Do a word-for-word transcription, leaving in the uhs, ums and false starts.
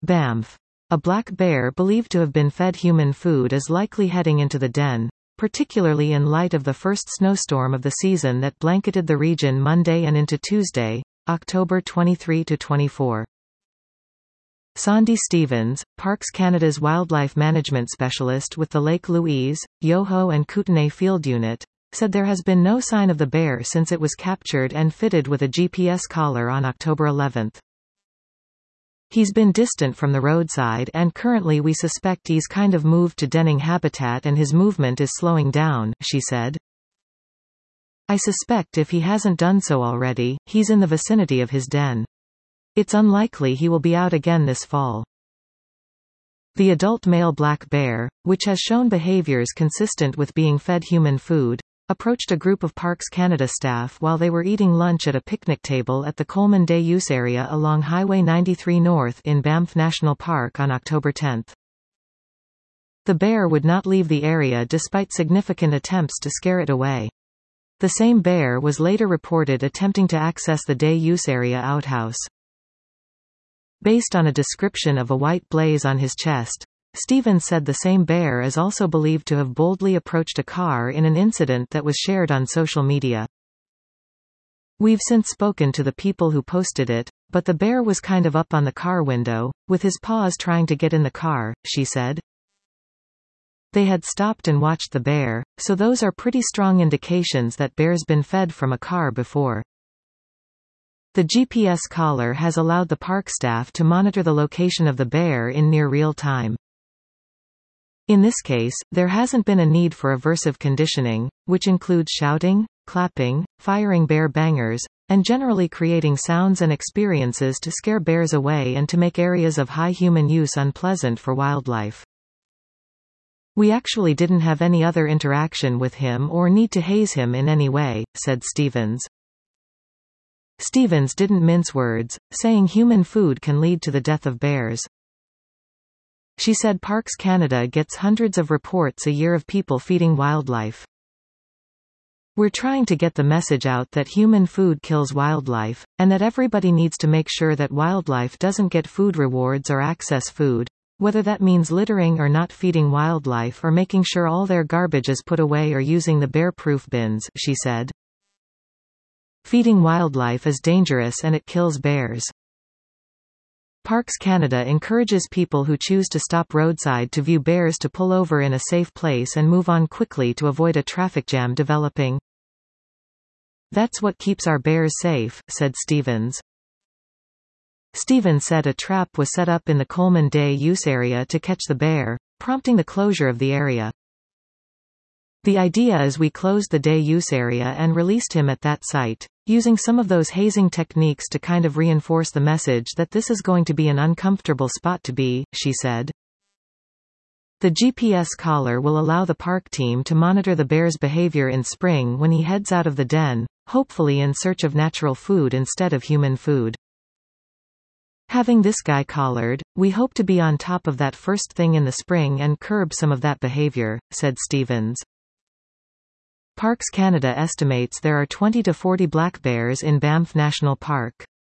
Banff. A black bear believed to have been fed human food is likely heading into the den, particularly in light of the first snowstorm of the season that blanketed the region Monday and into Tuesday, October twenty-third to twenty-fourth. Sandy Stevens, Parks Canada's wildlife management specialist with the Lake Louise, Yoho and Kootenay Field Unit, said there has been no sign of the bear since it was captured and fitted with a G P S collar on October eleventh. He's been distant from the roadside and currently we suspect he's kind of moved to denning habitat and his movement is slowing down, she said. I suspect if he hasn't done so already, he's in the vicinity of his den. It's unlikely he will be out again this fall. The adult male black bear, which has shown behaviors consistent with being fed human food, approached a group of Parks Canada staff while they were eating lunch at a picnic table at the Coleman Day Use Area along Highway ninety-three North in Banff National Park on October tenth. The bear would not leave the area despite significant attempts to scare it away. The same bear was later reported attempting to access the Day Use Area outhouse. Based on a description of a white blaze on his chest, Stevens said the same bear is also believed to have boldly approached a car in an incident that was shared on social media. We've since spoken to the people who posted it, but the bear was kind of up on the car window, with his paws trying to get in the car, she said. They had stopped and watched the bear, so those are pretty strong indications that bear's been fed from a car before. The G P S collar has allowed the park staff to monitor the location of the bear in near real time. In this case, there hasn't been a need for aversive conditioning, which includes shouting, clapping, firing bear bangers, and generally creating sounds and experiences to scare bears away and to make areas of high human use unpleasant for wildlife. We actually didn't have any other interaction with him or need to haze him in any way, said Stevens. Stevens didn't mince words, saying human food can lead to the death of bears. She said Parks Canada gets hundreds of reports a year of people feeding wildlife. We're trying to get the message out that human food kills wildlife, and that everybody needs to make sure that wildlife doesn't get food rewards or access food, whether that means littering or not feeding wildlife or making sure all their garbage is put away or using the bear-proof bins, she said. Feeding wildlife is dangerous and it kills bears. Parks Canada encourages people who choose to stop roadside to view bears to pull over in a safe place and move on quickly to avoid a traffic jam developing. That's what keeps our bears safe, said Stevens. Stevens said a trap was set up in the Coleman Day Use Area to catch the bear, prompting the closure of the area. The idea is we closed the Day Use Area and released him at that site, using some of those hazing techniques to kind of reinforce the message that this is going to be an uncomfortable spot to be, she said. The G P S collar will allow the park team to monitor the bear's behavior in spring when he heads out of the den, hopefully in search of natural food instead of human food. Having this guy collared, we hope to be on top of that first thing in the spring and curb some of that behavior, said Stevens. Parks Canada estimates there are twenty to forty black bears in Banff National Park.